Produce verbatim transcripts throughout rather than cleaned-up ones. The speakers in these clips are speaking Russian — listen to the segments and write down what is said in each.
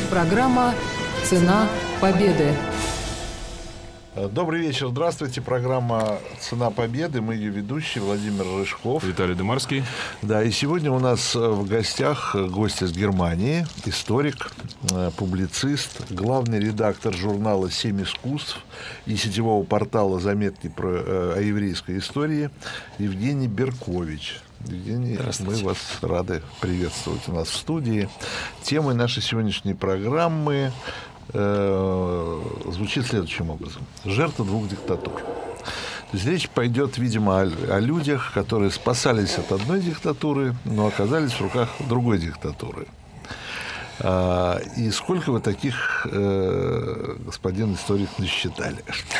Программа «Цена победы». Добрый вечер, здравствуйте. Программа «Цена победы». Мы ее ведущие Владимир Рыжков. Виталий Демарский. Да, и сегодня у нас в гостях гость из Германии, историк, публицист, главный редактор журнала «Семь искусств» и сетевого портала «Заметки про, о еврейской истории» Евгений Беркович. Евгений, мы вас рады приветствовать у нас в студии. Темой нашей сегодняшней программы э, звучит следующим образом. Жертва двух диктатур. То есть речь пойдет, видимо, о, о людях, которые спасались от одной диктатуры, но оказались в руках другой диктатуры. А, и сколько вы таких, э, господин историк, насчитали?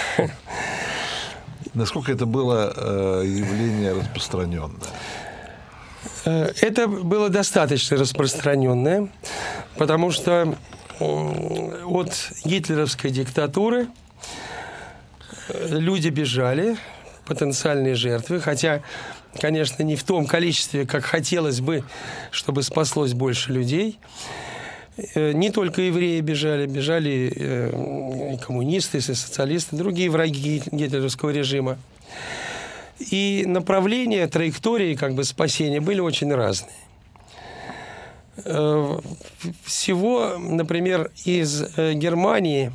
Насколько это было э, явление распространенное? Это было достаточно распространенное, потому что от гитлеровской диктатуры люди бежали, потенциальные жертвы, хотя, конечно, не в том количестве, как хотелось бы, чтобы спаслось больше людей. Не только евреи бежали, бежали и коммунисты, и социалисты, другие враги гитлеровского режима. И направления, траектории как бы спасения были очень разные. Всего, например, из Германии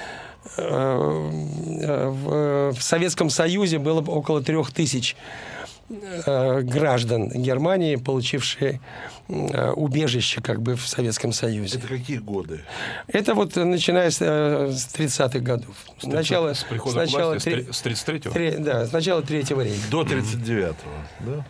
в Советском Союзе было около трех тысяч граждан Германии, получившие убежище как бы в Советском Союзе. Это какие годы? Это вот начиная с, с тридцатых годов. С, начала, с прихода сначала, к власти, с тридцать третьего? Три, да, с начала Третьего рейха. До тридцать девятого, да?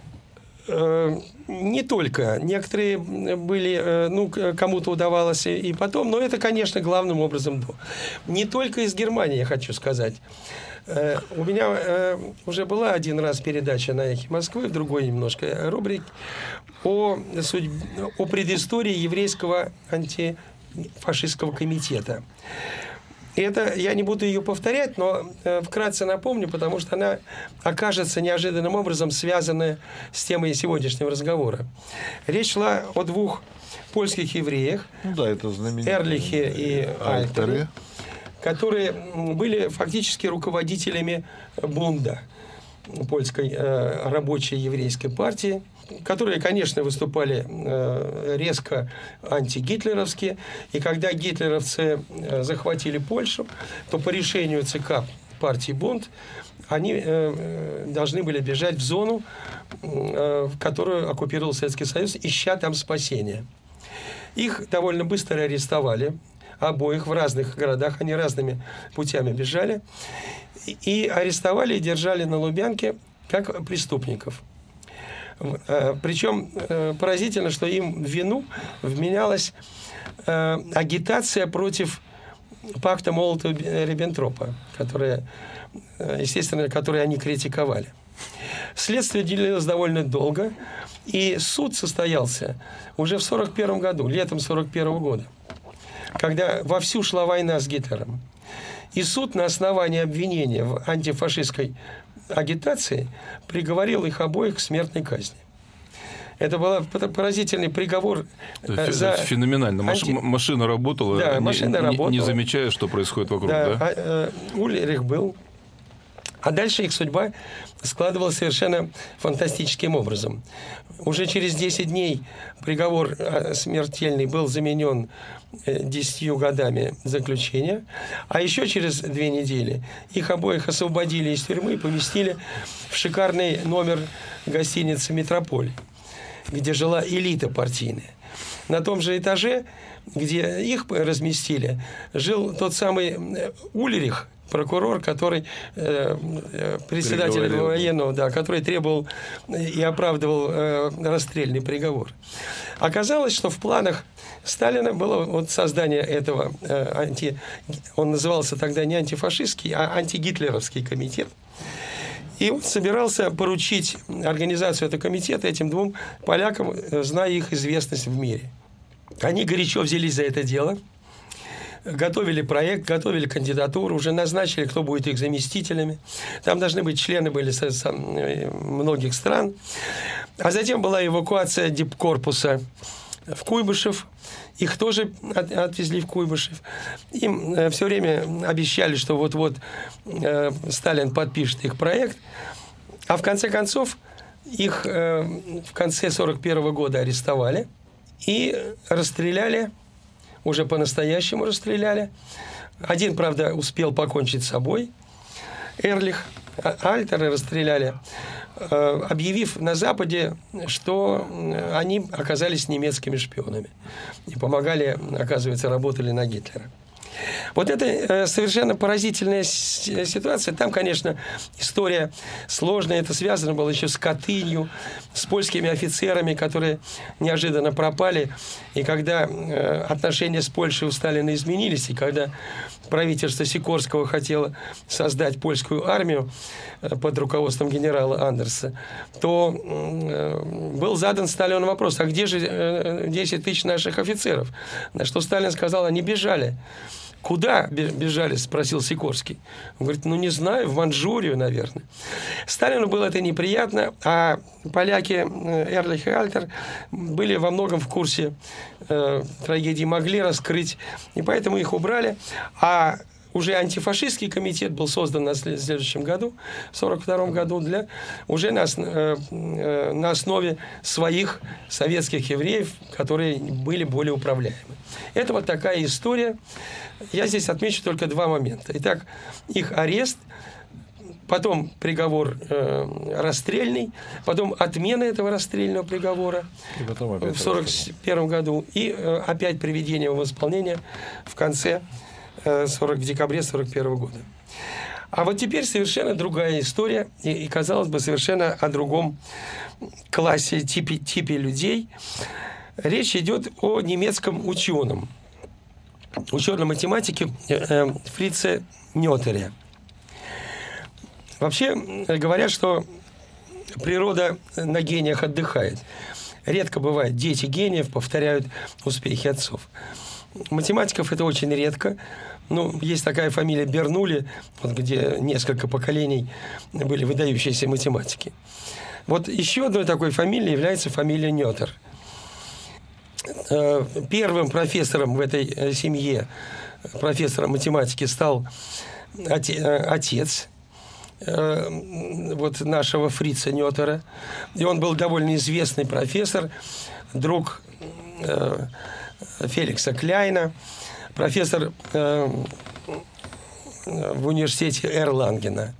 Не только. Некоторые были, ну, кому-то удавалось и потом, но это, конечно, главным образом до. Не только из Германии, я хочу сказать. У меня уже была один раз передача на «Эхе Москвы», в другой немножко рубрике, о, судьбе, о предыстории еврейского антифашистского комитета. Это, я не буду ее повторять, но вкратце напомню, потому что она окажется неожиданным образом связанная с темой сегодняшнего разговора. Речь шла о двух польских евреях, ну, да, это Эрлихе и Альтере, которые были фактически руководителями бунда, польской э, рабочей еврейской партии, которые, конечно, выступали э, резко антигитлеровски. И когда гитлеровцы э, захватили Польшу, то по решению ЦК партии Бунд они э, должны были бежать в зону, э, которую оккупировал Советский Союз, ища там спасения. Их довольно быстро арестовали. Обоих в разных городах, они разными путями бежали. И арестовали и держали на Лубянке как преступников. Причем поразительно, что им в вину вменялась агитация против пакта Молотова-Риббентропа, которая, естественно, который они критиковали. Следствие длилось довольно долго, и суд состоялся уже в сорок первом году, летом сорок первого года, когда вовсю шла война с Гитлером. И суд на основании обвинения в антифашистской агитации приговорил их обоих к смертной казни. Это был поразительный приговор. Это за... феноменально. Анти... Машина работала, да, не, машина не, работала. не замечая, что происходит вокруг. Да, да? а, э, Ульрих был. А дальше их судьба складывалась совершенно фантастическим образом. Уже через десять дней приговор смертельный был заменен десятью годами заключения, а еще через две недели их обоих освободили из тюрьмы и поместили в шикарный номер гостиницы «Метрополь», где жила элита партийная. На том же этаже, где их разместили, жил тот самый Ульрих, прокурор, который э, председатель военного, да, который требовал и оправдывал э, расстрельный приговор. Оказалось, что в планах Сталина было вот создание этого э, анти, он назывался тогда не антифашистский, а антигитлеровский комитет. И он собирался поручить организацию этого комитета этим двум полякам, зная их известность в мире. Они горячо взялись за это дело. Готовили проект, готовили кандидатуру, уже назначили, кто будет их заместителями. Там должны быть члены были со, со многих стран. А затем была эвакуация дипкорпуса в Куйбышев. Их тоже от, отвезли в Куйбышев. Им э, все время обещали, что вот-вот э, Сталин подпишет их проект. А в конце концов их э, в конце сорок первого года арестовали и расстреляли, уже по-настоящему расстреляли. Один, правда, успел покончить с собой, Эрлих, а Альтера расстреляли, э, объявив на Западе, что они оказались немецкими шпионами и помогали, оказывается, работали на Гитлера. Вот это э, совершенно поразительная ситуация. Там, конечно, история сложная. Это связано было еще с Катынью, с польскими офицерами, которые неожиданно пропали. И когда э, отношения с Польшей у Сталина изменились, и когда правительство Сикорского хотело создать польскую армию э, под руководством генерала Андерса, то э, был задан Сталину вопрос: а где же э, десять тысяч наших офицеров? На что Сталин сказал: они бежали. Куда бежали, спросил Сикорский. Он говорит: ну, не знаю, в Манчжурию, наверное. Сталину было это неприятно, а поляки Эрлих и Альтер были во многом в курсе э, трагедии, могли раскрыть, и поэтому их убрали. А уже антифашистский комитет был создан на следующем году, в сорок втором году, для, уже на, э, э, на основе своих советских евреев, которые были более управляемы. Это вот такая история. Я здесь отмечу только два момента. Итак, их арест, потом приговор э, расстрельный, потом отмена этого расстрельного приговора в сорок первом году и э, опять приведение его в исполнение в конце в декабре сорок первого года. А вот теперь совершенно другая история, и, и казалось бы, совершенно о другом классе, типе, типе людей. Речь идет о немецком ученом, ученом-математике э, Фрице Нётере. Вообще говорят, что природа на гениях отдыхает. Редко бывает, дети гениев повторяют успехи отцов. Математиков это очень редко. Ну, есть такая фамилия Бернулли, вот где несколько поколений были выдающиеся математики. Вот еще одной такой фамилией является фамилия Нётер. Первым профессором в этой семье, профессором математики, стал отец вот нашего Фрица Нётера. И он был довольно известный профессор, друг Феликса Кляйна, профессор э, в университете Эрлангена.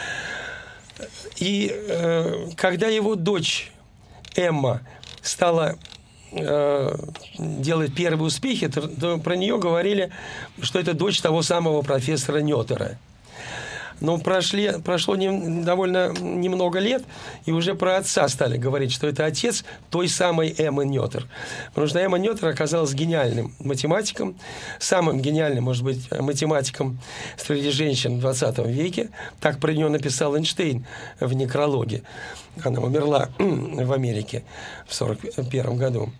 И э, когда его дочь Эмма стала э, делать первые успехи, то, то про нее говорили, что это дочь того самого профессора Нётера. Но прошли, прошло не, довольно немного лет, и уже про отца стали говорить, что это отец той самой Эммы Нётер. Потому что Эмма Нётер оказалась гениальным математиком, самым гениальным, может быть, математиком среди женщин в двадцатом веке. Так про нее написал Эйнштейн в некрологе. Она умерла в Америке в сорок первом году.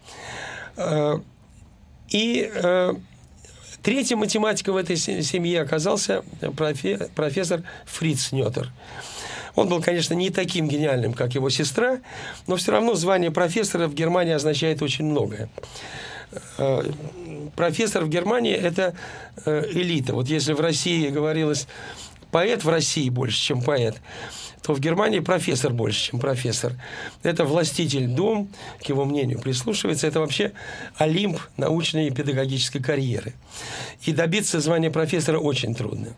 И третьим математиком в этой семье оказался профессор Фриц Нётер. Он был, конечно, не таким гениальным, как его сестра, но все равно звание профессора в Германии означает очень многое. Профессор в Германии – это элита. Вот если в России говорилось «поэт в России больше, чем поэт», то в Германии профессор больше, чем профессор. Это властитель дум, к его мнению прислушивается. Это вообще олимп научной и педагогической карьеры. И добиться звания профессора очень трудно.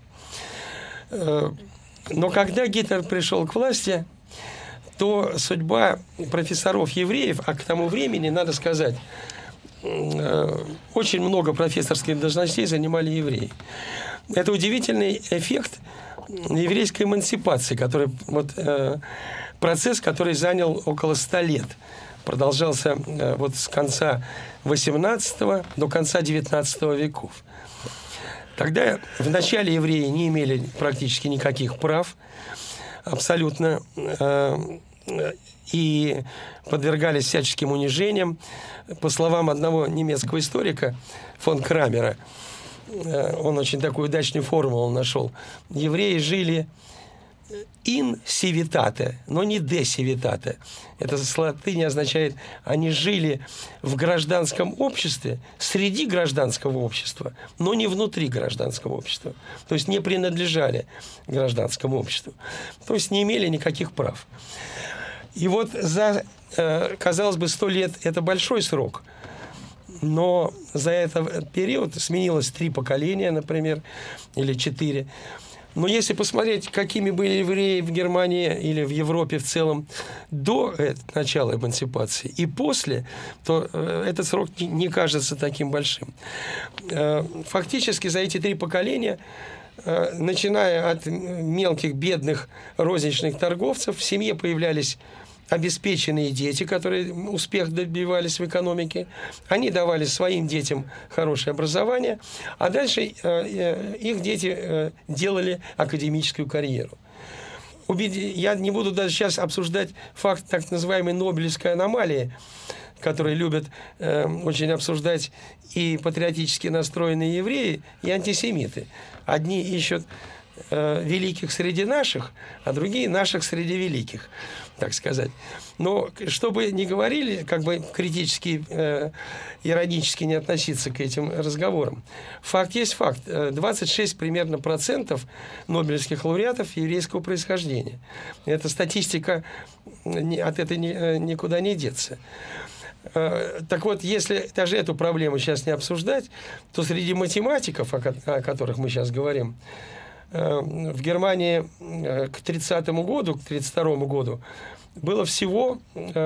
Но когда Гитлер пришел к власти, то судьба профессоров-евреев, а к тому времени, надо сказать, очень много профессорских должностей занимали евреи. Это удивительный эффект еврейской эмансипации, который, вот, э, процесс, который занял около ста лет. Продолжался э, вот с конца восемнадцатого до конца девятнадцатого веков. Тогда вначале евреи не имели практически никаких прав, абсолютно, э, и подвергались всяческим унижениям. По словам одного немецкого историка, фон Крамера, он очень такую удачную формулу нашел. Евреи жили in civitate, но не de civitate. Это с латыни означает, они жили в гражданском обществе, среди гражданского общества, но не внутри гражданского общества. То есть не принадлежали гражданскому обществу. То есть не имели никаких прав. И вот за, казалось бы, сто лет это большой срок, но за этот период сменилось три поколения, например, или четыре. Но если посмотреть, какими были евреи в Германии или в Европе в целом до начала эмансипации и после, то этот срок не кажется таким большим. Фактически за эти три поколения, начиная от мелких бедных розничных торговцев, в семье появлялись обеспеченные дети, которые успех добивались в экономике. Они давали своим детям хорошее образование, а дальше э, их дети э, делали академическую карьеру. Я не буду даже сейчас обсуждать факт так называемой Нобелевской аномалии, которые любят э, очень обсуждать и патриотически настроенные евреи, и антисемиты. Одни ищут э, великих среди наших, а другие наших среди великих, так сказать. Но чтобы не говорили, как бы критически, э, иронически не относиться к этим разговорам, факт есть факт. двадцать шесть примерно процентов нобелевских лауреатов еврейского происхождения. Эта статистика, от этой никуда не деться. Так вот, если даже эту проблему сейчас не обсуждать, то среди математиков, о которых мы сейчас говорим, в Германии к тридцатому году, к тридцать второму году было всего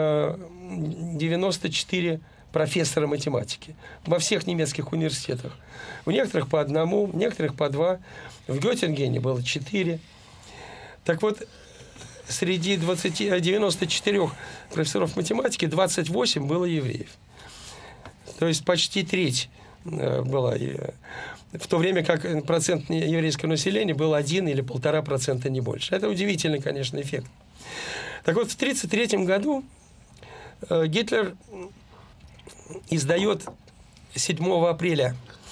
девяносто четыре профессора математики во всех немецких университетах. У некоторых по одному, у некоторых по два. В Геттингене было четыре. Так вот, среди двадцати, девяноста четырёх профессоров математики двадцать восемь было евреев. То есть почти треть была. В то время как процент еврейского населения был один или полтора процента, не больше. Это удивительный, конечно, эффект. Так вот, в тысяча девятьсот тридцать третьем году Гитлер издает седьмого апреля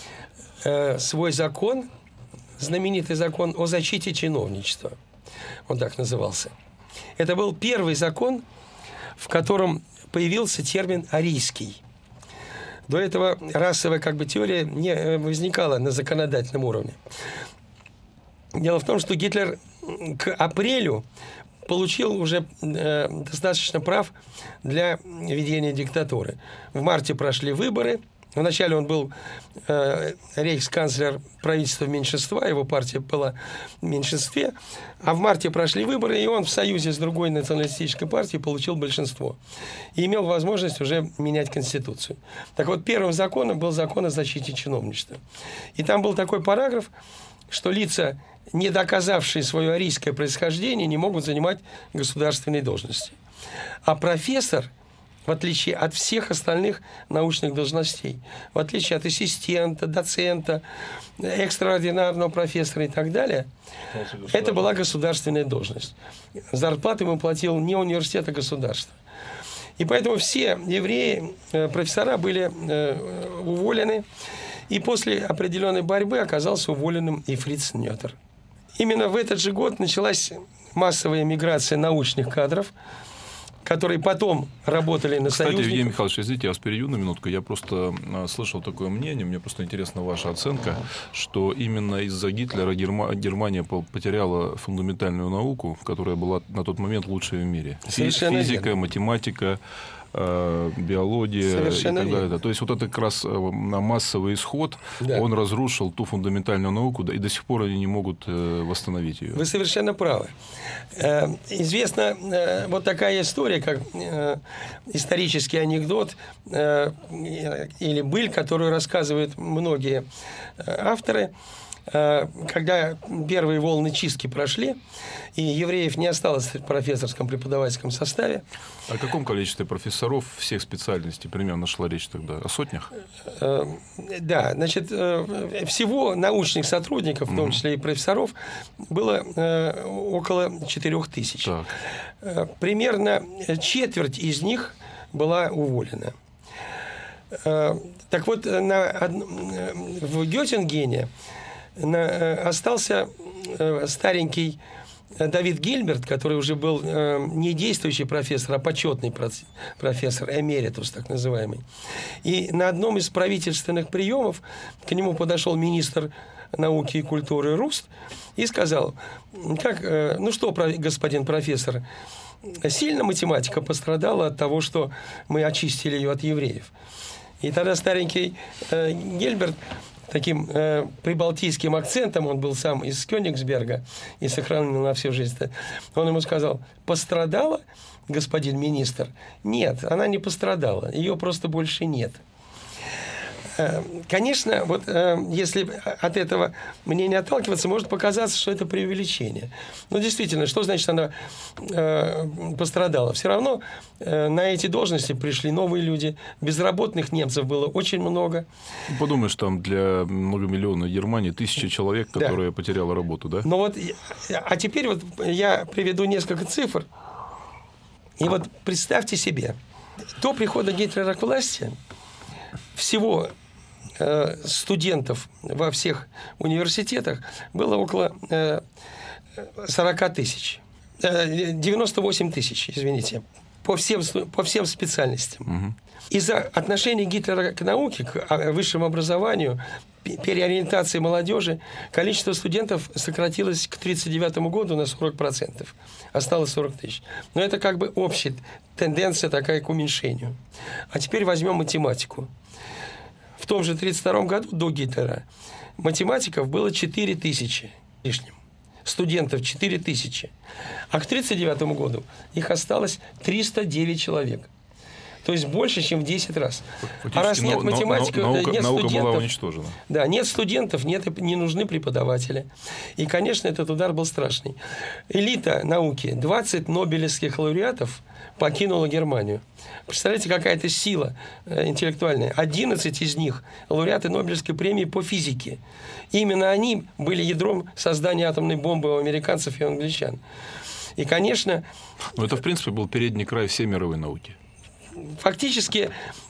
свой закон, знаменитый закон о защите чиновничества. Он так назывался. Это был первый закон, в котором появился термин «арийский». До этого расовая как бы теория не возникала на законодательном уровне. Дело в том, что Гитлер к апрелю получил уже э, достаточно прав для ведения диктатуры. В марте прошли выборы. Вначале он был э, рейхсканцлер правительства меньшинства, его партия была в меньшинстве, а в марте прошли выборы, и он в союзе с другой националистической партией получил большинство. И имел возможность уже менять Конституцию. Так вот, первым законом был закон о защите чиновничества. И там был такой параграф, что лица, не доказавшие свое арийское происхождение, не могут занимать государственные должности. А профессор, в отличие от всех остальных научных должностей, в отличие от ассистента, доцента, экстраординарного профессора и так далее, это была государственная должность. Зарплату ему платил не университет, а государство. И поэтому все евреи, профессора были уволены, и после определенной борьбы оказался уволенным и Фриц Нётер. Именно в этот же год началась массовая миграция научных кадров, которые потом работали на Кстати, союзников. Евгений Михайлович, извините, я вас перейду на минутку. Я просто слышал такое мнение, мне просто интересна ваша оценка, что именно из-за Гитлера Германия потеряла фундаментальную науку, которая была на тот момент лучшей в мире. Совершенно Физика, верно. математика, биология. Совершенно и так далее. верно. То есть вот это как раз на массовый исход, Да. он разрушил ту фундаментальную науку, и до сих пор они не могут восстановить ее. Вы совершенно правы. Э, Известна э, вот такая история, как э, исторический анекдот э, или быль, которую рассказывают многие э, авторы. Э, Когда первые волны чистки прошли, и евреев не осталось в профессорском преподавательском составе. О каком количестве профессоров всех специальностей примерно шла речь тогда? О сотнях? Э, Да, значит, э, всего научных сотрудников, в том числе и профессоров, было э, около четырех тысяч. Так. Э, Примерно четверть из них была уволена. Э, Так вот, на, од- в Геттингене на, э, остался э, старенький Давид Гильберт, который уже был э, не действующий профессор, а почетный профессор, эмеритус так называемый. И на одном из правительственных приемов к нему подошел министр науки и культуры Руст и сказал: как, э, ну что, господин профессор, сильно математика пострадала от того, что мы очистили ее от евреев. И тогда старенький э, Гильберт таким э, прибалтийским акцентом, он был сам из Кёнигсберга и сохранил на всю жизнь, он ему сказал: пострадала, господин министр? Нет, она не пострадала, ее просто больше нет. Конечно, вот если от этого мнения отталкиваться, может показаться, что это преувеличение. Но действительно, что значит она пострадала? Все равно на эти должности пришли новые люди, безработных немцев было очень много. Подумаешь, там для многомиллионной Германии тысячи человек, которые да. потеряли работу, да? Ну вот, а теперь вот я приведу несколько цифр. И вот представьте себе, до прихода Гитлера к власти всего студентов во всех университетах было около сорок тысяч. девяносто восемь тысяч, извините, по всем, по всем специальностям. Угу. Из-за отношения Гитлера к науке, к высшему образованию, переориентации молодежи, количество студентов сократилось к тридцать девятому году на сорок процентов. Осталось сорок тысяч. Но это как бы общая тенденция такая к уменьшению. А теперь возьмем математику. В том же тридцать втором году до Гитлера математиков было четыре тысячи лишним. Студентов четыре тысячи. А к тридцать девятому году их осталось триста девять человек. То есть больше, чем в десять раз. А раз нет математиков, наука, нет наука студентов, была уничтожена. Да, нет студентов, нет, не нужны преподаватели. И, конечно, этот удар был страшный. Элита науки, двадцать нобелевских лауреатов покинула Германию. Представляете, какая-то сила интеллектуальная. одиннадцать из них лауреаты Нобелевской премии по физике. Именно они были ядром создания атомной бомбы у американцев и у англичан. И, конечно... Но это, в принципе, был передний край всей мировой науки. Фактически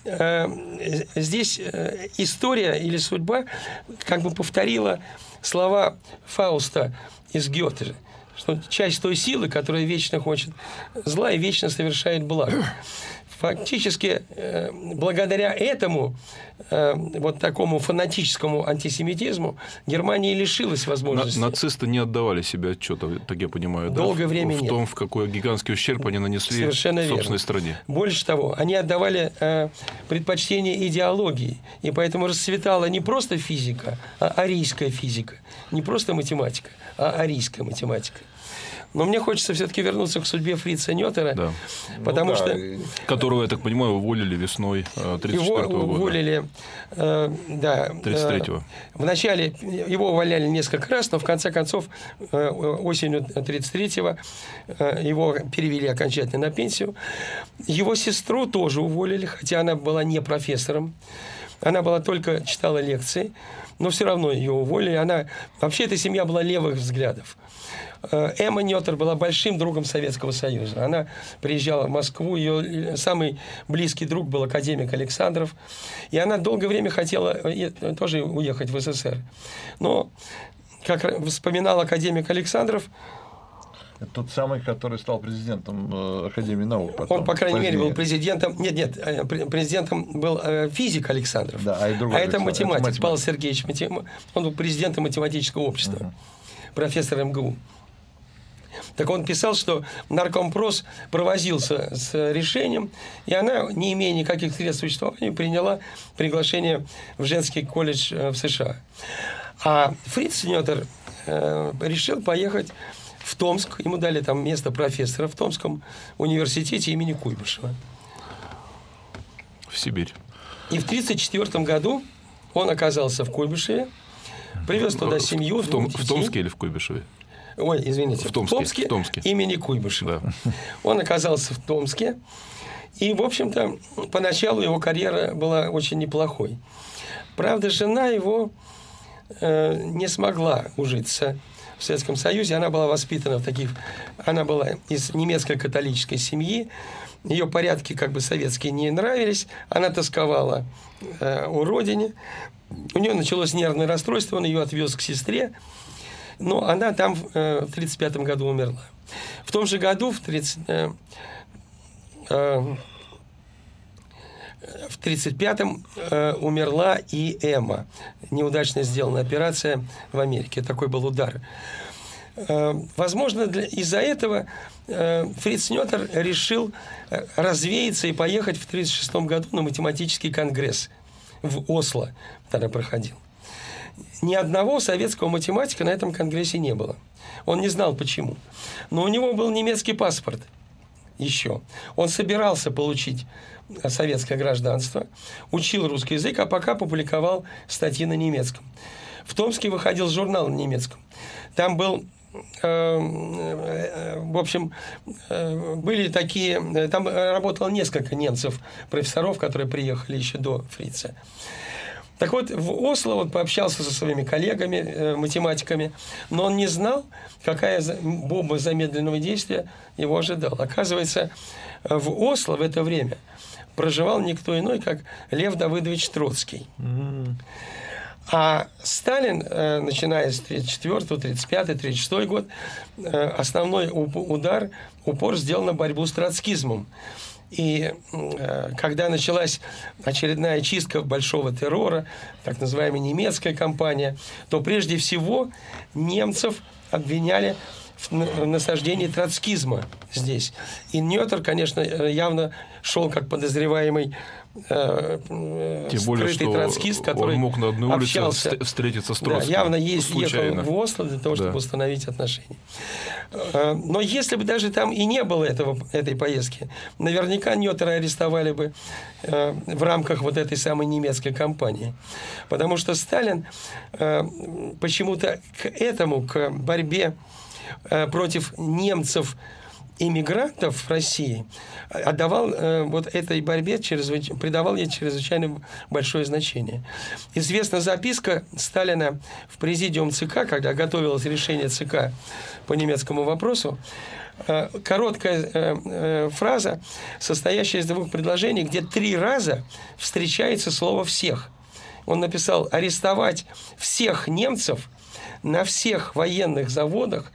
э, здесь э, история или судьба как бы повторила слова Фауста из Гёте, что часть той силы, которая вечно хочет зла и вечно совершает благо. Фактически, э, благодаря этому, э, вот такому фанатическому антисемитизму, Германия лишилась возможности. На, нацисты не отдавали себе отчета, так я понимаю, долгое да? время в, нет. в том, в какой гигантский ущерб они нанесли Совершенно собственной верно. стране. Больше того, они отдавали э, предпочтение идеологии, и поэтому расцветала не просто физика, а арийская физика, не просто математика, а арийская математика. Но мне хочется все-таки вернуться к судьбе Фрица Нётера, да. потому ну, да. что... Которого, я так понимаю, уволили весной тридцать четвёртого года. Его уволили, э, да. тридцать третьего. Э, вначале его увольняли несколько раз, но в конце концов э, осенью тридцать третьего э, его перевели окончательно на пенсию. Его сестру тоже уволили, хотя она была не профессором. Она была только читала лекции, но все равно ее уволили. Она... Вообще эта семья была левых взглядов. Эмма Нётер была большим другом Советского Союза. Она приезжала в Москву, ее самый близкий друг был академик Александров, и она долгое время хотела тоже уехать в СССР. Но, как вспоминал академик Александров, это тот самый, который стал президентом Академии наук. Потом, он, по крайней позднее. мере, был президентом... Нет, нет, президентом был физик Александров. Да, а, и а это математик, это математик. Павел Сергеевич. Он был президентом математического общества, uh-huh. профессор эм гэ у. Так он писал, что наркомпрос провозился с решением, и она, не имея никаких средств существования, приняла приглашение в женский колледж в США. А Фриц Нётер э, решил поехать в Томск. Ему дали там место профессора в Томском университете имени Куйбышева. В Сибирь. И в тридцать четвёртом году он оказался в Куйбышеве, привез туда семью, в, Том, в Томске или в Куйбышеве? Ой, извините, в Томске, в Томске, в Томске. имени Куйбышева. Да. Он оказался в Томске, и, в общем-то, поначалу его карьера была очень неплохой. Правда, жена его э, не смогла ужиться в Советском Союзе. Она была воспитана в таких... Она была из немецкой католической семьи. Ее порядки как бы советские не нравились. Она тосковала э, о родине. У нее началось нервное расстройство. Он ее отвез к сестре, Но она там в тридцать пятом году умерла. В том же году, в тридцать... В тридцать пятом э, умерла и Эмма. Неудачно сделана операция в Америке. Такой был удар. Э, возможно, для, из-за этого э, Фриц Нётер решил развеяться и поехать в тридцать шестом году на математический конгресс в Осло. Тогда проходил. Ни одного советского математика на этом конгрессе не было. Он не знал, почему. Но у него был немецкий паспорт еще. Он собирался получить советское гражданство, учил русский язык, а пока публиковал статьи на немецком. В Томске выходил журнал на немецком. Там был, э, э, в общем, э, были такие... Там работало несколько немцев, профессоров, которые приехали еще до Фрица. Так вот, в Осло он пообщался со своими коллегами, э, математиками, но он не знал, какая бомба замедленного действия его ожидала. Оказывается, в Осло в это время проживал никто иной, как Лев Давыдович Троцкий. Mm-hmm. А Сталин, э, начиная с тридцать четвёртого, тридцать пятого, тридцать шестого год, э, основной удар, упор сделал на борьбу с троцкизмом. И э, когда началась очередная чистка большого террора, так называемая немецкая кампания, то прежде всего немцев обвиняли в насаждении троцкизма здесь. И Нётер, конечно, явно шел как подозреваемый э, Тем более, скрытый троцкист, который он мог на одной улице общался, встретиться с Да, Троцким. явно есть, случайно. ехал в Осло для того, чтобы да. установить отношения. Но если бы даже там и не было этого, этой поездки, наверняка Нётера арестовали бы э, в рамках вот этой самой немецкой кампании. Потому что Сталин э, почему-то к этому, к борьбе э, против немцев, иммигрантов в России, отдавал э, вот этой борьбе, чрезвыч... придавал ей чрезвычайно большое значение. Известна записка Сталина в президиум ЦК, когда готовилось решение ЦК по немецкому вопросу. Э, короткая э, э, фраза, состоящая из двух предложений, где три раза встречается слово «всех». Он написал: арестовать всех немцев на всех военных заводах,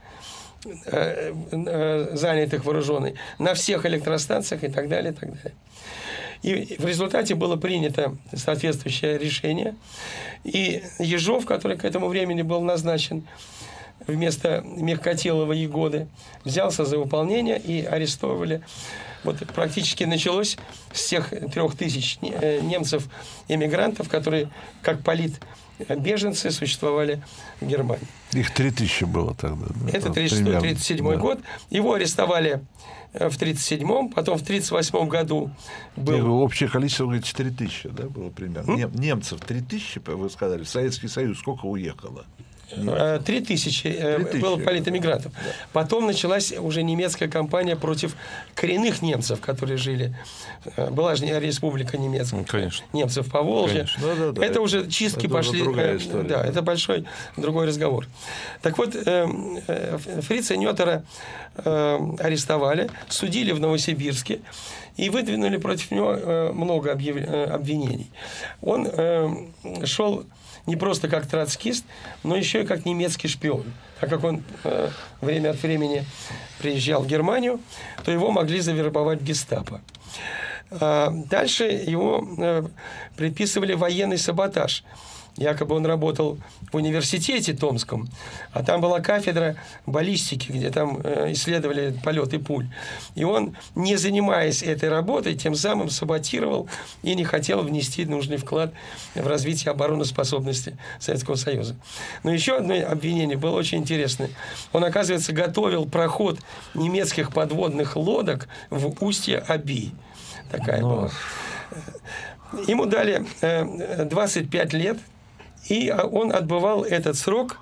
занятых вооруженной, на всех электростанциях и так далее, и так далее. И в результате было принято соответствующее решение. И Ежов, который к этому времени был назначен вместо Мягкотелова Егоды, взялся за выполнение и арестовывали. Вот практически началось с тех трех тысяч немцев-эмигрантов, которые как политбеженцы существовали в Германии. Их три тысячи было тогда. Это тридцать шестой — тридцать седьмой да. год. Его арестовали в тридцать седьмом, потом в тридцать восьмом году был... И общее количество, говорит, четыре тысячи, да, было примерно. М? Немцев три тысячи, вы сказали, в Советский Союз сколько уехало? Три тысячи было политэмигрантов. Да. Потом началась уже немецкая кампания против коренных немцев, которые жили. Была же республика немецкая. Ну, конечно. Немцев по Волжье. Да, да, да. Это, это уже чистки это пошли. Другая история. Да, это большой другой разговор. Так вот, Фрица Нётера арестовали, судили в Новосибирске и выдвинули против него много обвинений. Он шел не просто как троцкист, но еще и как немецкий шпион. А как он э, время от времени приезжал в Германию, то его могли завербовать в гестапо. А дальше его э, приписывали военный саботаж. Якобы он работал в университете Томском, а там была кафедра баллистики, где там исследовали полеты пуль. И он, не занимаясь этой работой, тем самым саботировал и не хотел внести нужный вклад в развитие обороноспособности Советского Союза. Но еще одно обвинение было очень интересное. Он, оказывается, готовил проход немецких подводных лодок в устье Оби. Такая Но... была. Ему дали двадцать пять лет, и он отбывал этот срок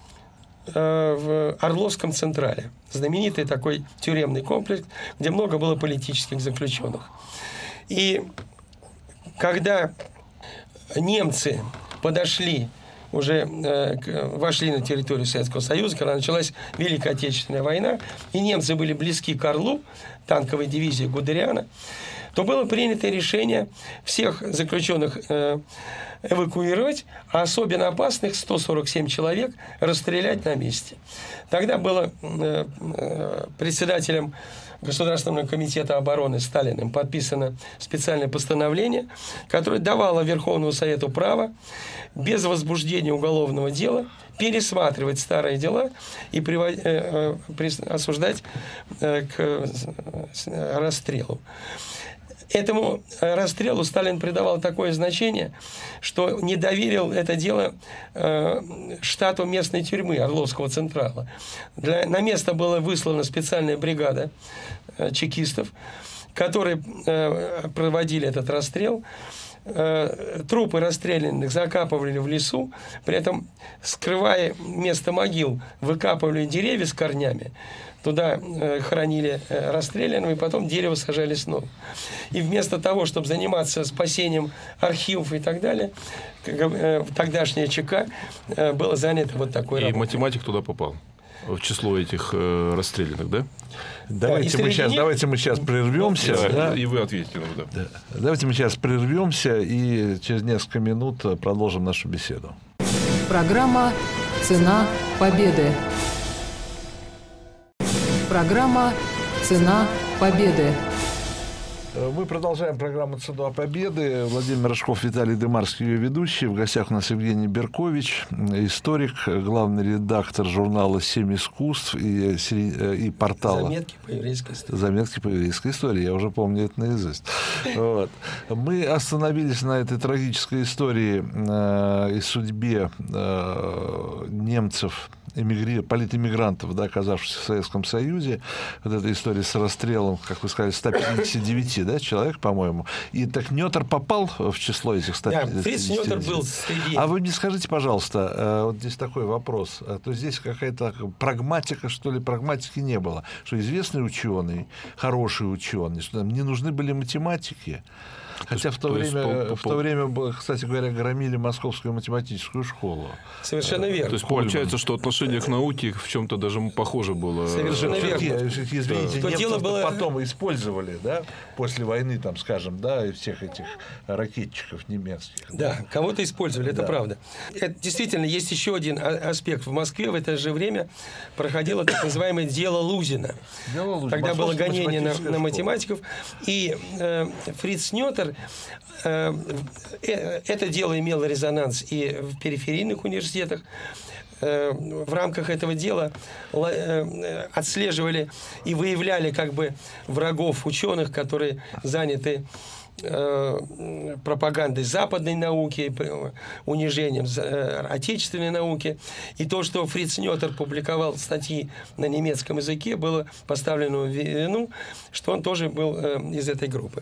в Орловском Централе. Знаменитый такой тюремный комплекс, где много было политических заключенных. И когда немцы подошли, уже вошли на территорию Советского Союза, когда началась Великая Отечественная война, и немцы были близки к Орлу, танковой дивизии Гудериана, то было принято решение всех заключенных эвакуировать, а особенно опасных сто сорок семь человек расстрелять на месте. Тогда было председателем Государственного комитета обороны Сталиным подписано специальное постановление, которое давало Верховному Совету право без возбуждения уголовного дела пересматривать старые дела и привод... э, э, осуждать э, к расстрелу. Этому расстрелу Сталин придавал такое значение, что не доверил это дело э, штату местной тюрьмы Орловского Централа. Для, на место была выслана специальная бригада э, чекистов, которые э, проводили этот расстрел. Э, трупы расстрелянных закапывали в лесу, при этом, скрывая место могил, выкапывали деревья с корнями, туда э, хоронили э, расстрелянного, и потом дерево сажали снова. И вместо того, чтобы заниматься спасением архивов и так далее, э, тогдашняя ЧК э, было занято вот такой И работой. математик туда попал? В число этих э, расстрелянных, да? Давайте, да, мы сейчас, них... давайте мы сейчас прервемся. Да, да? И вы ответите нам, да. Да. Давайте мы сейчас прервемся и через несколько минут продолжим нашу беседу. Программа «Цена победы». Программа «Цена победы». Мы продолжаем программу «Цена победы». Владимир Рожков, Виталий Дымарский, ее ведущий. В гостях у нас Евгений Беркович, историк, главный редактор журнала «Семь искусств» и, и портала «Заметки по еврейской истории». «Заметки по еврейской истории». Я уже помню это наизусть. Вот. Мы остановились на этой трагической истории э, и судьбе э, немцев, эмигри... политэмигрантов, да, оказавшихся в Советском Союзе. Вот эта история с расстрелом, как вы сказали, ста пятидесяти девяти, да, человек, по-моему. И так Нётер попал в число этих ста пятидесяти девяти? Да, Фриц Нётер был среди... А вы мне скажите, пожалуйста, вот здесь такой вопрос. То здесь какая-то прагматика, что ли, прагматики не было. Что известный ученый, хороший ученый, что нам не нужны были математики. Хотя в то, то время, по, по, в то время, кстати говоря, громили Московскую математическую школу. Совершенно верно. То есть получается, что отношение к науке в чем-то даже похоже было. Совершенно верно. Извините, да. немцев было... потом использовали, да, после войны, там, скажем, да, и всех этих ракетчиков немецких. Да, да, кого-то использовали, это да. правда. Это, действительно, есть еще один аспект. В Москве в это же время проходило так называемое дело Лузина. Дело Лузина. Тогда было гонение на, на математиков. И э, Фриц Нётер, э, э, это дело имело резонанс и в периферийных университетах. Э, в рамках этого дела э, отслеживали и выявляли как бы врагов ученых, которые заняты пропагандой западной науки, унижением отечественной науки. И то, что Фриц Нётер публиковал статьи на немецком языке, было поставлено в вину, что он тоже был из этой группы.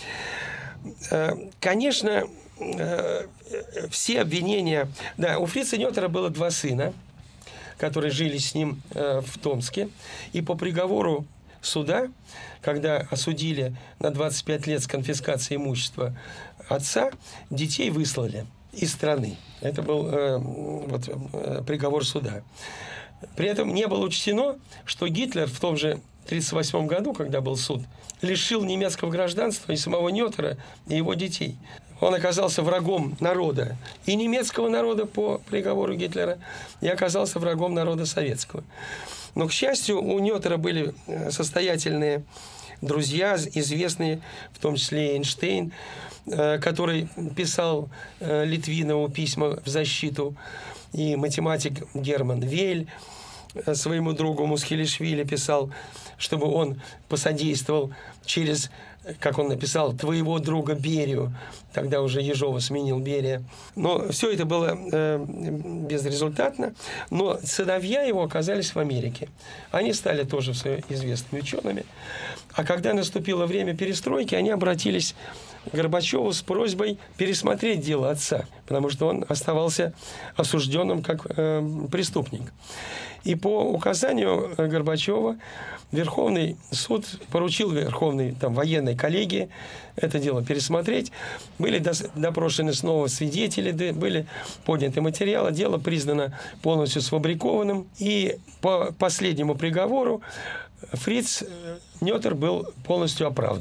Конечно, все обвинения... Да, у Фрица Нётера было два сына, которые жили с ним в Томске. И по приговору суда, когда осудили на двадцать пять лет с конфискацией имущества отца, детей выслали из страны. Это был э, вот, э, приговор суда. При этом не было учтено, что Гитлер в том же тысяча девятьсот тридцать восьмом году, когда был суд, лишил немецкого гражданства и самого Нётера, и его детей. Он оказался врагом народа, и немецкого народа по приговору Гитлера, и оказался врагом народа советского. Но, к счастью, у Нётера были состоятельные друзья, известные, в том числе Эйнштейн, который писал Литвинову письма в защиту, и математик Герман Вейль своему другу Мусхелишвили писал, чтобы он посодействовал через, как он написал, твоего друга Берию. Тогда уже Ежова сменил Берия. Но все это было э, безрезультатно. Но сыновья его оказались в Америке. Они стали тоже известными учеными. А когда наступило время перестройки, они обратились к Горбачеву с просьбой пересмотреть дело отца, потому что он оставался осужденным как э, преступник. И по указанию Горбачева Верховный суд поручил Верховной там, военной коллегии это дело пересмотреть. Были допрошены снова свидетели, были подняты материалы. Дело признано полностью сфабрикованным. И по последнему приговору Фриц Нётер был полностью оправдан.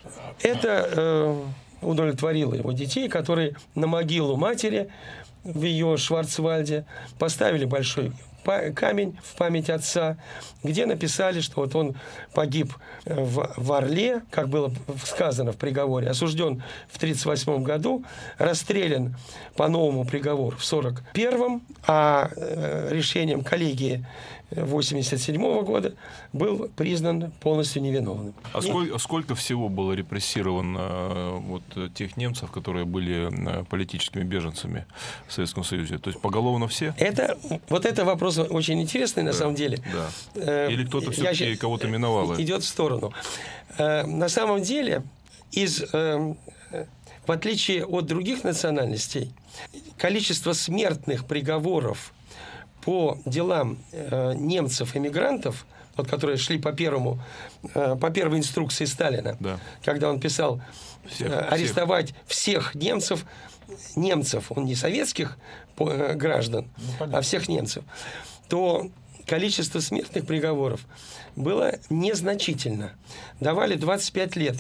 Это э, удовлетворило его детей, которые на могилу матери в ее Шварцвальде поставили большой камень в память отца, где написали, что вот он погиб в, в Орле, как было сказано в приговоре, осужден в тридцать восьмом году, расстрелян по новому приговору в сорок первом, а э, решением коллегии восемьдесят седьмого года был признан полностью невиновным. А сколько, сколько всего было репрессировано вот, тех немцев, которые были политическими беженцами в Советском Союзе? То есть поголовно все? Это, вот это вопрос очень интересный, на да, самом деле. Да. Или кто-то все-таки кого-то миновал? Идет в сторону. На самом деле, из, в отличие от других национальностей, количество смертных приговоров по делам э, немцев-эмигрантов, вот, которые шли по первому, э, по первой инструкции Сталина, да. когда он писал всех, э, арестовать всех. всех немцев, немцев, он не советских э, граждан, ну, а всех немцев, то количество смертных приговоров было незначительно. Давали двадцать пять лет.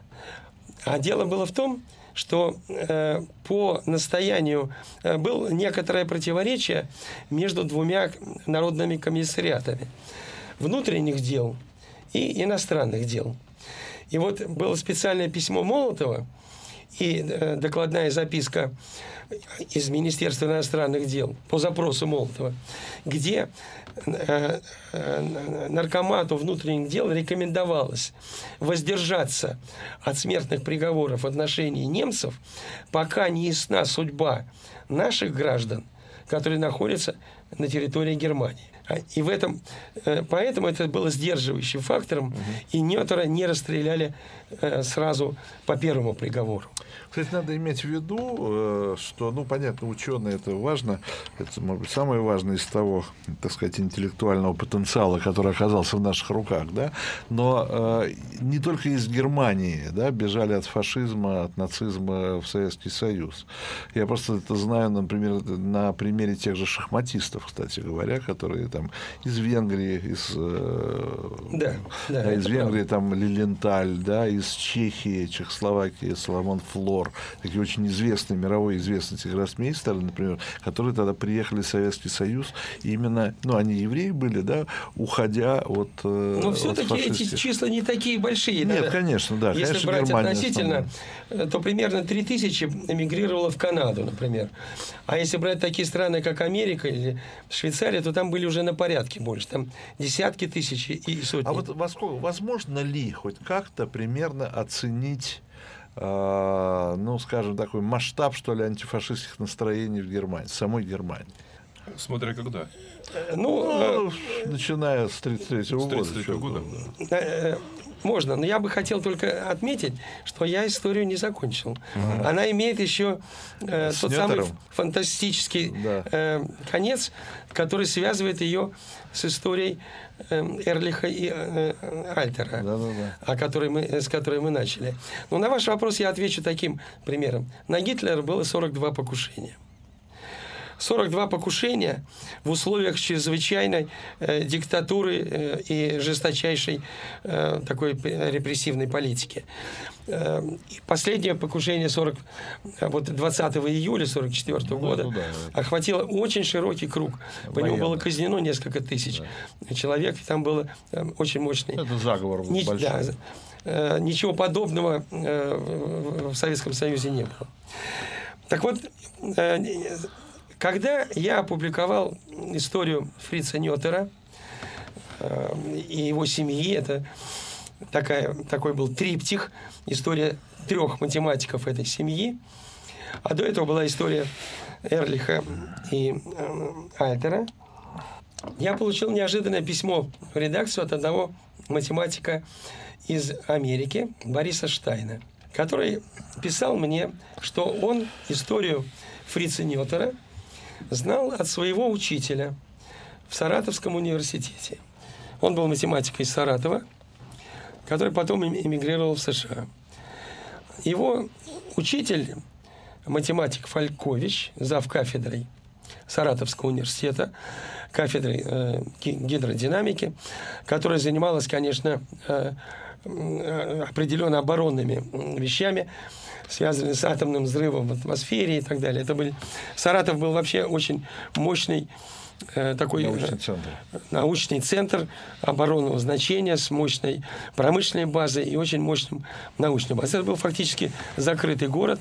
А дело было в том, что э, по настоянию э, было некоторое противоречие между двумя народными комиссариатами внутренних дел и иностранных дел. И вот было специальное письмо Молотова и э, докладная записка из Министерства иностранных дел по запросу Молотова, где э, э, наркомату внутренних дел рекомендовалось воздержаться от смертных приговоров в отношении немцев, пока не ясна судьба наших граждан, которые находятся на территории Германии. И в этом, поэтому это было сдерживающим фактором, угу. и некоторые не расстреляли сразу по первому приговору. Кстати, надо иметь в виду, что, ну, понятно, ученые это важно, это, может быть, самое важное из того, так сказать, интеллектуального потенциала, который оказался в наших руках, да, но э, не только из Германии, да, бежали от фашизма, от нацизма в Советский Союз. Я просто это знаю, например, на примере тех же шахматистов, кстати говоря, которые там из Венгрии, из, э, да, да, да, из Венгрии, правда. там Лиленталь, да, из Чехии, Чехословакии, Соломон Флор, такие очень известные, мировой известные гроссмейстеры, например, которые тогда приехали в Советский Союз, и именно, ну, они евреи были, да, уходя от фашистских. Но все-таки эти числа не такие большие. Нет, да? конечно, да. Если конечно, брать Германия относительно, основная. То примерно три тысячи эмигрировало в Канаду, например. А если брать такие страны, как Америка или Швейцария, то там были уже на порядке больше. Там десятки тысяч и сотни. А вот возможно ли хоть как-то примерно оценить, ну, скажем, такой масштаб, что ли, антифашистских настроений в Германии, в самой Германии? Смотря когда. Ну, ну э, начиная с тридцать третьего года. С тридцать третьего года. Да. Можно, но я бы хотел только отметить, что я историю не закончил. Угу. Она имеет еще э, тот самый фантастический да. э, конец, который связывает ее с историей э, Эрлиха и э, Альтера, да, да, да. О которой мы, с которой мы начали. Но на ваш вопрос я отвечу таким примером. На Гитлера было сорок два покушения. сорок два покушения в условиях чрезвычайной э, диктатуры э, и жесточайшей э, такой репрессивной политики. Э, последнее покушение сорок, вот, двадцатого июля сорок четвёртого года ну, да, да. охватило очень широкий круг. По нему было казнено несколько тысяч да. человек. Там было э, очень мощный... Это заговор был Ни, большой. Да, э, ничего подобного э, в Советском Союзе не было. Так вот... Э, Когда я опубликовал историю Фрица Нётера э, и его семьи, это такая, такой был триптих, история трех математиков этой семьи, а до этого была история Эрлиха и э, Альтера, я получил неожиданное письмо в редакцию от одного математика из Америки, Бориса Штайна, который писал мне, что он историю Фрица Нётера знал от своего учителя в Саратовском университете. Он был математиком из Саратова, который потом эмигрировал в США. Его учитель, математик Фалькович, зав. Кафедрой Саратовского университета, кафедрой э, гидродинамики, которая занималась, конечно, э, определенно оборонными вещами, связанными с атомным взрывом в атмосфере и так далее. Это были... Саратов был вообще очень мощный такой научный центр. научный центр оборонного значения с мощной промышленной базой и очень мощным научным базой. Это был фактически закрытый город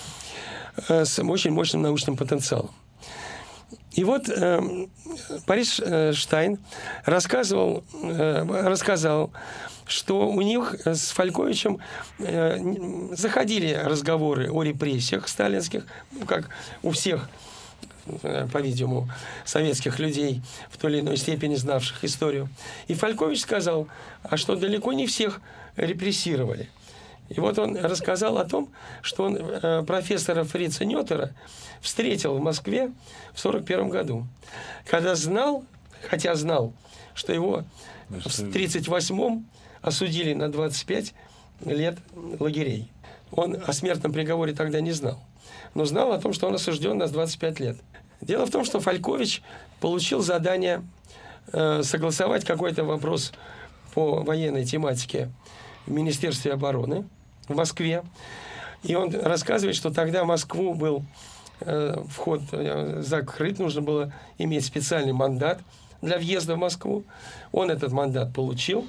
с очень мощным научным потенциалом. И вот э, Борис Штайн рассказывал, э, рассказал, что у них с Фальковичем э, заходили разговоры о репрессиях сталинских, ну, как у всех, э, по-видимому, советских людей, в той или иной степени знавших историю. И Фалькович сказал, а что далеко не всех репрессировали. И вот он рассказал о том, что он э, профессора Фрица Нётера встретил в Москве в сорок первом году, когда знал, хотя знал, что его в тридцать восьмом осудили на двадцать пять лет лагерей. Он о смертном приговоре тогда не знал, но знал о том, что он осужден на двадцать пять лет. Дело в том, что Фалькович получил задание э, согласовать какой-то вопрос по военной тематике в Министерстве обороны в Москве. И он рассказывает, что тогда в Москву был э, вход э, закрыт, нужно было иметь специальный мандат для въезда в Москву. Он этот мандат получил.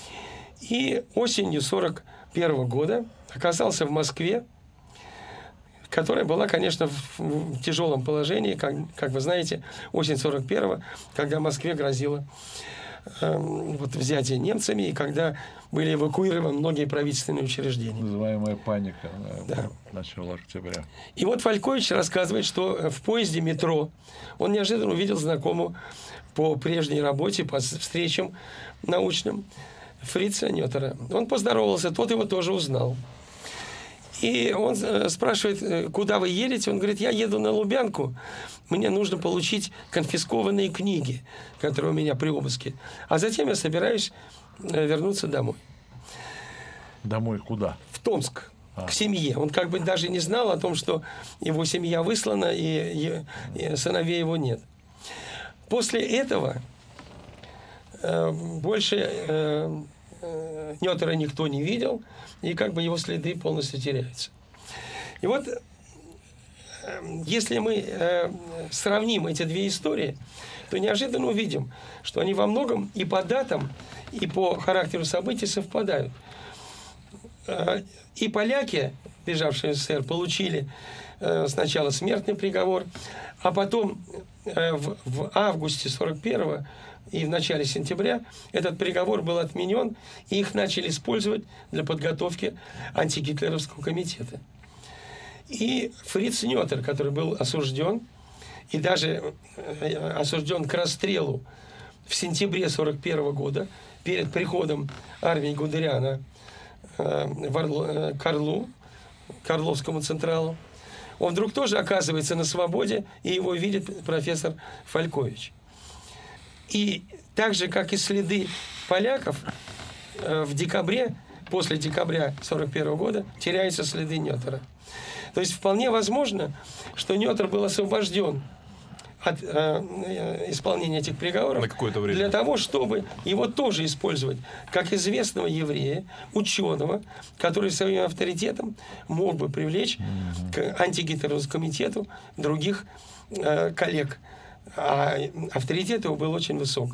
И осенью сорок первого года оказался в Москве, которая была, конечно, в, в тяжелом положении, как, как вы знаете, осень сорок первого, когда Москве грозило э, вот, взятие немцами, и когда были эвакуированы многие правительственные учреждения. Называемая паника да. начала октября. И вот Фалькович рассказывает, что в поезде метро он неожиданно увидел знакомого по прежней работе, по встречам научным, Фрица Нётера. Он поздоровался, тот его тоже узнал. И он спрашивает, куда вы едете? Он говорит, я еду на Лубянку, мне нужно получить конфискованные книги, которые у меня при обыске. А затем я собираюсь вернуться домой. Домой куда? В Томск, а. к семье. Он как бы даже не знал о том, что его семья выслана, и, и, и сыновей его нет. После этого э, больше э, э, Нётера никто не видел, и как бы его следы полностью теряются. И вот, э, если мы э, сравним эти две истории, то неожиданно увидим, что они во многом и по датам, и по характеру событий совпадают. Э, и поляки, бежавшие в СССР, получили э, сначала смертный приговор, а потом э, в, в августе сорок первого и в начале сентября этот приговор был отменен, и их начали использовать для подготовки антигитлеровского комитета. И Фриц Нётер, который был осужден, и даже осужден к расстрелу в сентябре сорок первого года, перед приходом армии Гудериана в Орло, к Орлу, к Орловскому Централу, он вдруг тоже оказывается на свободе, и его видит профессор Фалькович. И так же, как и следы поляков, в декабре, после декабря сорок первого года, теряются следы Нётера. То есть вполне возможно, что Нётер был освобожден от э, исполнения этих приговоров на какое-то время, для того, чтобы его тоже использовать как известного еврея, ученого, который своим авторитетом мог бы привлечь к антигитлеровскому комитету других э, коллег. А авторитет его был очень высок,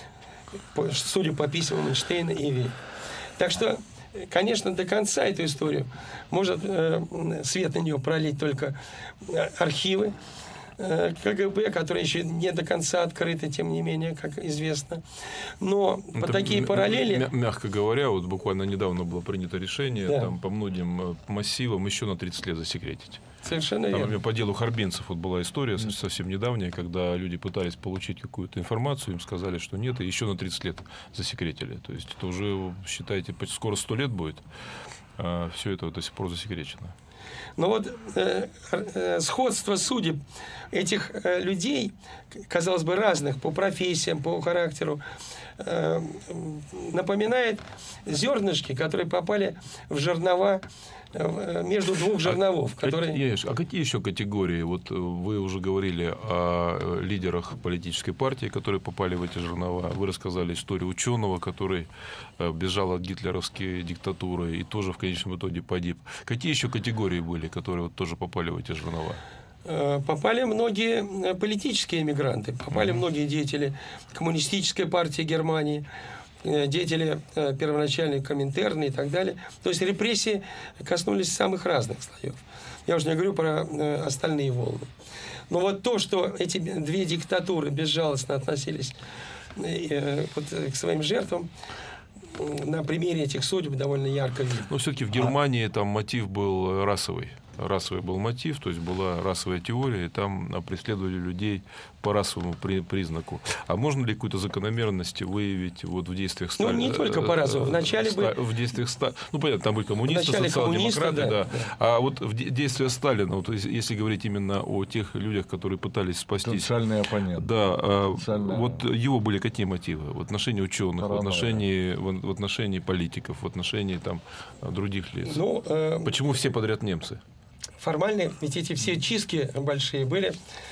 судя по письмам Эйнштейна и Вей. Так что, конечно, до конца эту историю может э, свет на нее пролить только архивы э, КГБ, которые еще не до конца открыты, тем не менее, как известно. Но это по такие м- параллели... Мягко говоря, вот буквально недавно было принято решение Да. там, по многим массивам еще на тридцать лет засекретить. Совершенно Там, верно. например, по делу Харбинцев вот была история mm. совсем недавняя, когда люди пытались получить какую-то информацию, им сказали, что нет, и еще на тридцать лет засекретили. То есть это уже, считайте, скоро сто лет будет, а все это до сих пор засекречено. Но вот э, э, сходство судеб этих э, людей, казалось бы, разных по профессиям, по характеру, э, напоминает зернышки, которые попали в жернова между двух жерновов. А, которые... а какие еще категории? Вот вы уже говорили о лидерах политической партии, которые попали в эти жернова. Вы рассказали историю ученого, который бежал от гитлеровской диктатуры и тоже в конечном итоге погиб. Какие еще категории были, которые вот тоже попали в эти жернова? Попали многие политические эмигранты, попали mm-hmm. многие деятели коммунистической партии Германии, деятели первоначальной Коминтерна и так далее. То есть репрессии коснулись самых разных слоев. Я уже не говорю про остальные волны. Но вот то, что эти две диктатуры безжалостно относились вот к своим жертвам, на примере этих судеб довольно ярко видно. Но все-таки в Германии а... там мотив был расовый. Расовый был мотив, то есть была расовая теория, и там преследовали людей по расовому при, признаку. А можно ли какую-то закономерность выявить вот в действиях Сталина? Ну, не только по расовому. Вначале Ста... бы... В действиях Сталина... Ну, понятно, там были коммунисты, социал-демократы, да, да, да. да. А вот в действиях Сталина, вот, если говорить именно о тех людях, которые пытались спастись... Социальный оппонент. Да. Социальный... Вот его были какие мотивы? В отношении ученых, Паранойя. в отношении, в, в отношении политиков, в отношении там, других лиц? Ну, э... Почему все подряд немцы? Формально, ведь эти все чистки большие были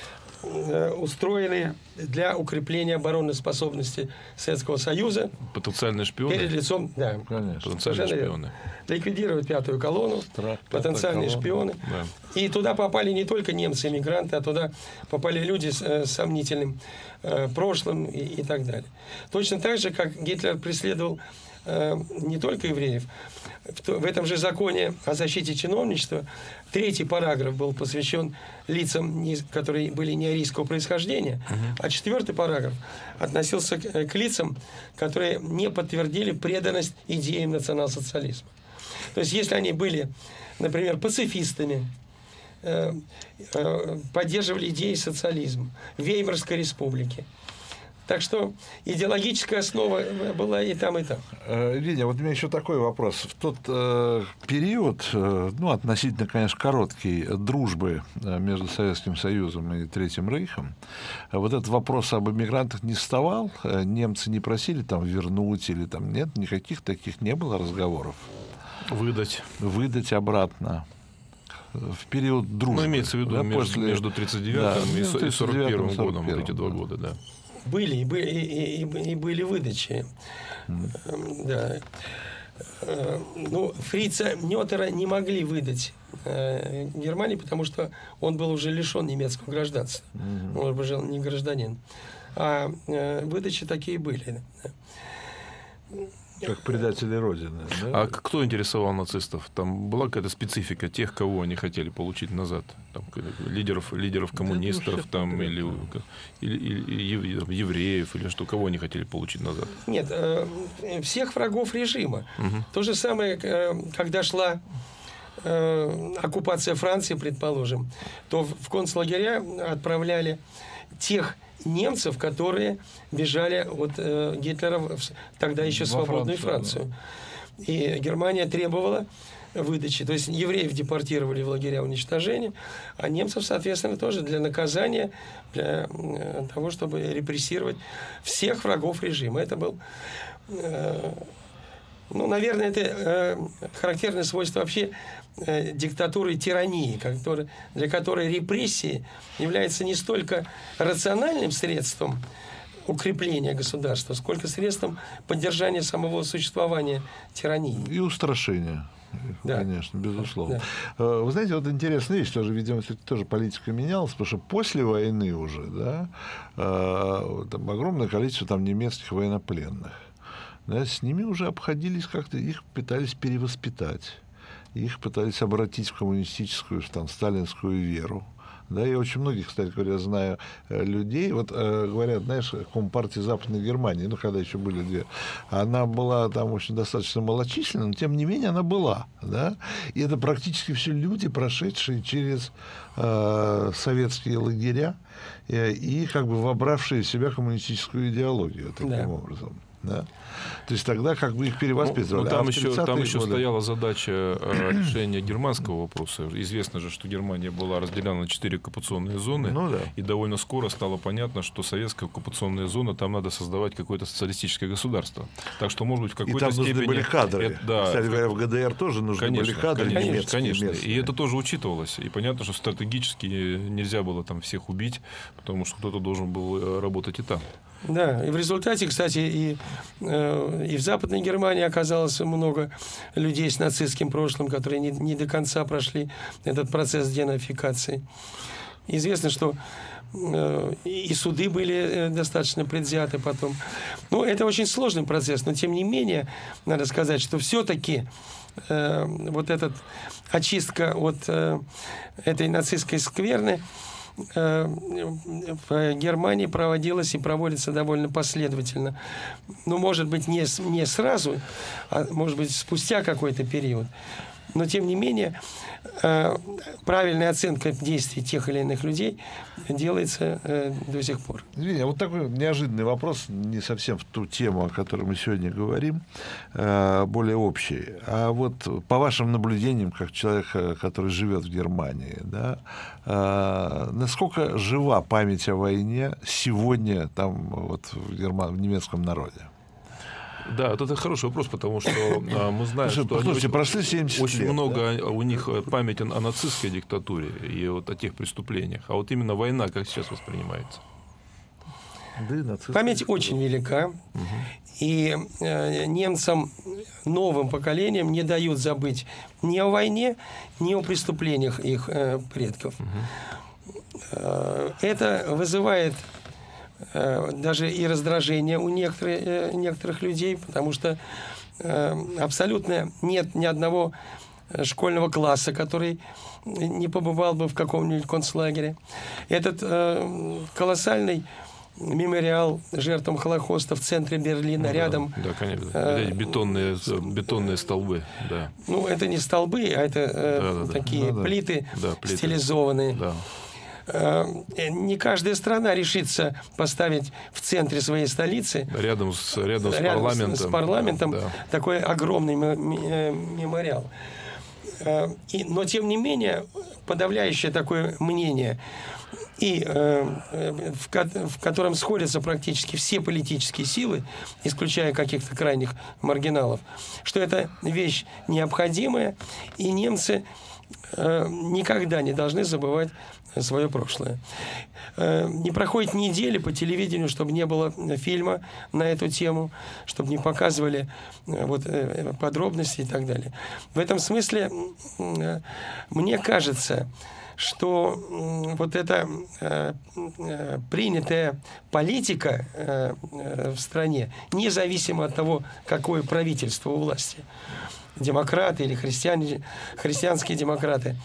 э, устроены для укрепления оборонной способности Советского Союза. Потенциальные шпионы? Перед лицом, да. Конечно. Потенциальные шпионы. Ликвидировать пятую колонну, Страх, потенциальные колонна. шпионы. Да. И туда попали не только немцы-эмигранты, а туда попали люди с э, сомнительным э, прошлым и, и так далее. Точно так же, как Гитлер преследовал э, не только евреев. В, в этом же законе о защите чиновничества третий параграф был посвящен лицам, которые были не арийского происхождения, uh-huh. а четвертый параграф относился к, к лицам, которые не подтвердили преданность идеям национал-социализма. То есть, если они были, например, пацифистами, э, э, поддерживали идеи социализма, Веймарской республики. Так что идеологическая основа была и там, и там. Линя, вот у меня еще такой вопрос. В тот э, период, э, ну, относительно, конечно, короткий, дружбы между Советским Союзом и Третьим Рейхом, вот этот вопрос об иммигрантах не вставал? Немцы не просили там вернуть или там нет? Никаких таких не было разговоров? Выдать. Выдать обратно. В период дружбы. Ну, имеется в виду, да, между, после... между тридцать девятым да, и сорок первым годом, вот эти два года, да. Были, и были, и, и, и были выдачи. Mm. Да. Ну, фрица Нётера не могли выдать э, Германии, потому что он был уже лишен немецкого гражданства. Mm-hmm. Он уже не гражданин. А э, выдачи такие были. Как предатели Родины. Да? А кто интересовал нацистов? Там была какая-то специфика тех, кого они хотели получить назад? Там, лидеров, лидеров коммунистов, да, там, или, или, или евреев, или что? Кого они хотели получить назад? Нет, э, всех врагов режима. Угу. То же самое, э, когда шла э, оккупация Франции, предположим, то в концлагеря отправляли тех немцев, которые бежали от э, Гитлера в тогда еще Во свободную Францию. Да. И Германия требовала выдачи. То есть евреев депортировали в лагеря уничтожения, а немцев, соответственно, тоже для наказания, для э, того, чтобы репрессировать всех врагов режима. Это был... Э, ну, наверное, это э, характерное свойство вообще э, диктатуры и тирании, который, для которой репрессии являются не столько рациональным средством укрепления государства, сколько средством поддержания самого существования тирании. И устрашения. Да. Конечно, безусловно. Да. Вы знаете, вот интересная вещь, тоже, видимо, тоже политика менялась, потому что после войны уже, да, там огромное количество там немецких военнопленных. Да, с ними уже обходились как-то, их пытались перевоспитать, их пытались обратить в коммунистическую, там, сталинскую веру. Да, я очень многих, кстати говоря, знаю людей, вот э, говорят, знаешь, Компартия Западной Германии, ну, когда еще были две, она была там очень достаточно малочисленна, но тем не менее она была, да, и это практически все люди, прошедшие через э, советские лагеря и, и как бы вобравшие в себя коммунистическую идеологию таким да. образом. Да? То есть тогда как бы их перевоспитывали. Ну, ну, там а еще, там еще годы... стояла задача э, решения германского вопроса. Известно же, что Германия была разделена на четыре оккупационные зоны. Ну, да. И довольно скоро стало понятно, что советская оккупационная зона, там надо создавать какое-то социалистическое государство. Так что, может быть, в какой-то и там степени... нужны были кадры. Это, да, кстати говоря, в ГДР тоже нужны конечно, были кадры конечно, немецкие. конечно. Местные. И это тоже учитывалось. И понятно, что стратегически нельзя было там всех убить, потому что кто-то должен был работать и там. Да, и в результате, кстати, и, э, и в Западной Германии оказалось много людей с нацистским прошлым, которые не, не до конца прошли этот процесс денацификации. Известно, что э, и суды были достаточно предвзяты потом. Ну, это очень сложный процесс, но тем не менее, надо сказать, что все-таки э, вот эта очистка от э, этой нацистской скверны в Германии проводилась и проводится довольно последовательно. Ну, может быть, не, не сразу, а может быть, спустя какой-то период. Но, тем не менее, правильная оценка действий тех или иных людей делается до сих пор. Извини, а вот такой неожиданный вопрос, не совсем в ту тему, о которой мы сегодня говорим, более общий. А вот по вашим наблюдениям, как человека, который живет в Германии, да, насколько жива память о войне сегодня там, вот, в, герман... в немецком народе? Да, вот это хороший вопрос, потому что а, мы знаем, Слушай, что они очень, прошли семьдесят очень лет, много да? у них памяти о нацистской диктатуре и вот о тех преступлениях. А вот именно война как сейчас воспринимается? Да, нацистская. Память очень велика, угу. и э, немцам, новым поколениям не дают забыть ни о войне, ни о преступлениях их э, предков. Угу. Э, это вызывает даже и раздражение у некоторых, некоторых людей, потому что э, абсолютно нет ни одного школьного класса, который не побывал бы в каком-нибудь концлагере. Этот э, колоссальный мемориал жертвам Холокоста в центре Берлина, ну, рядом... Да, да, конечно. Э, бетонные, бетонные столбы. Да. Ну, это не столбы, а это э, да, да, такие да. Плиты, да, плиты стилизованные. Да. Не каждая страна решится поставить в центре своей столицы рядом с, рядом с рядом парламентом, с парламентом да. такой огромный мемориал. И, но, тем не менее, подавляющее такое мнение, и, в, в котором сходятся практически все политические силы, исключая каких-то крайних маргиналов, что это вещь необходимая, и немцы никогда не должны забывать свое прошлое. Не проходит недели по телевидению, чтобы не было фильма на эту тему, чтобы не показывали вот, подробности и так далее. В этом смысле мне кажется, что вот эта принятая политика в стране, независимо от того, какое правительство у власти, демократы или христиане, христианские демократы,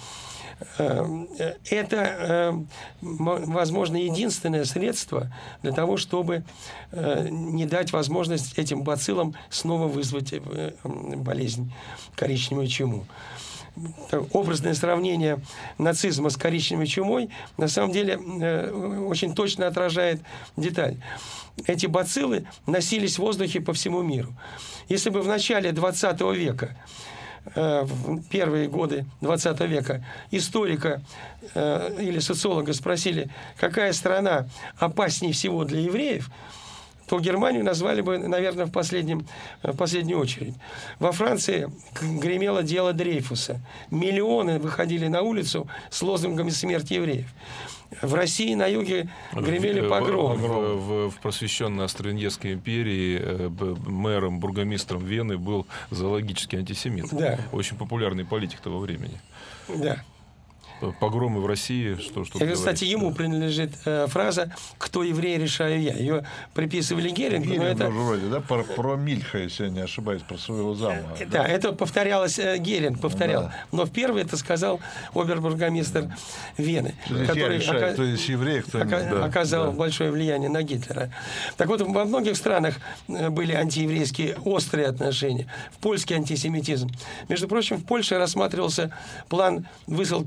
это, возможно, единственное средство для того, чтобы не дать возможность этим бациллам снова вызвать болезнь коричневой чумы. Образное сравнение нацизма с коричневой чумой на самом деле очень точно отражает деталь. Эти бациллы носились в воздухе по всему миру. Если бы в начале двадцатого века, в первые годы двадцатого века, историка или социолога спросили, какая страна опаснее всего для евреев, то Германию назвали бы, наверное, в, последнем, в последнюю очередь. Во Франции гремело дело Дрейфуса. Миллионы выходили на улицу с лозунгами «Смерть евреев». В России на юге гремели погромы. В, в, в просвещенной Австро-Венгерской империи мэром, бургомистром Вены был зоологический антисемит. Да. Очень популярный политик того времени. Да. Погромы в России, что, что и, кстати, ему да. принадлежит э, фраза «Кто еврей, решаю я». Ее приписывали Герингу. Геринг, но это... вроде, да? Про, про Мильха, если я не ошибаюсь, про своего зама. Да, да, это повторялось, э, Геринг повторял. Да. Но впервые это сказал обербургомистр да. Вены, Здесь который решаю, ока... кто есть еврей, кто ока... да. оказал да. большое влияние на Гитлера. Так вот, во многих странах были антиеврейские острые отношения. В польский антисемитизм. Между прочим, в Польше рассматривался план высылки всех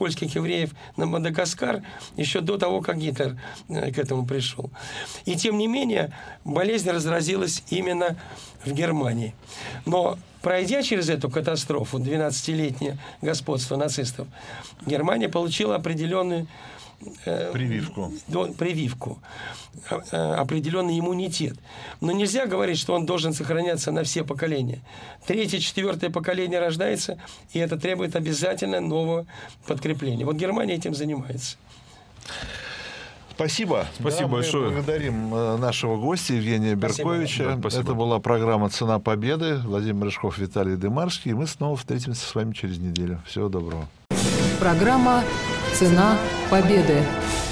польских евреев на Мадагаскар еще до того, как Гитлер к этому пришел. И тем не менее, болезнь разразилась именно в Германии. Но пройдя через эту катастрофу, двенадцатилетнее господство нацистов, Германия получила определенную Прививку. прививку, определенный иммунитет. Но нельзя говорить, что он должен сохраняться на все поколения. Третье, четвертое поколение рождается, и это требует обязательно нового подкрепления. Вот Германия этим занимается. Спасибо. Спасибо да, большое. Мы благодарим нашего гостя Евгения Спасибо. Берковича. Да, спасибо. Это была программа «Цена победы». Владимир Рыжков, Виталий Дымарский. И мы снова встретимся с вами через неделю. Всего доброго. Программа «Цена победы».